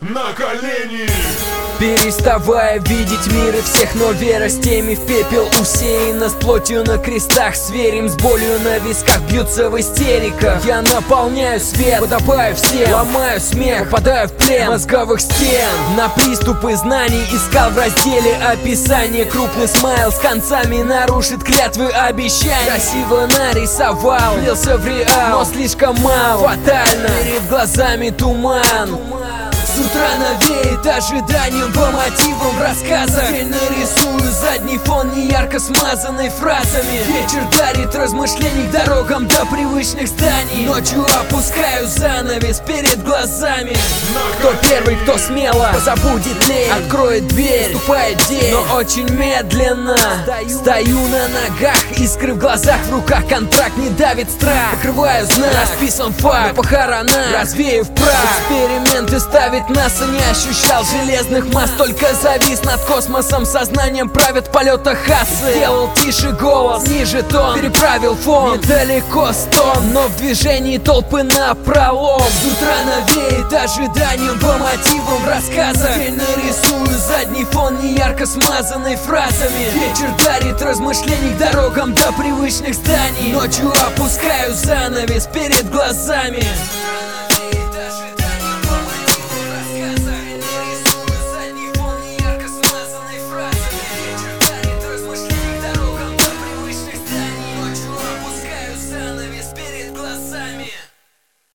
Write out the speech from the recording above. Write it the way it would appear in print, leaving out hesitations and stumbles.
на колени. Переставая видеть мир и всех, но вера с теми в пепел усеяна. С плотью на крестах, с верем, с болью на висках, бьются в истериках. Я наполняю свет, подобаю всем, ломаю смех, попадаю в плен мозговых стен. На приступы знаний искал в разделе описание. Крупный смайл с концами нарушит клятвы обещаний. Красиво нарисовал, влился в реал, но слишком мало, фатально, перед глазами туман. С утра навеет ожиданием по мотивам рассказа. Теперь нарисую задний фон неярко смазанной фразами. Вечер дарит размышлений к дорогам до привычных зданий. Ночью опускаю занавес перед глазами. Кто первый, кто смело позабудет лень, откроет дверь, вступает день, но очень медленно. Стою на ногах, искры в глазах, в руках контракт не давит страх. Покрываю знак, расписан факт, на похоронах развею в прах. Эксперименты ставит НАСА, не ощущал железных масс, только завис над космосом. Сознанием правят в полетах асы. Сделал тише голос, ниже тон, переправил фон. Недалеко стон, но в движении толпы напролом. С утра навеет ожиданием по мотивам рассказа. Теперь нарисую задний фон неярко смазанной фразами. Вечер дарит размышлений к дорогам до привычных зданий. Ночью опускаю занавес перед глазами.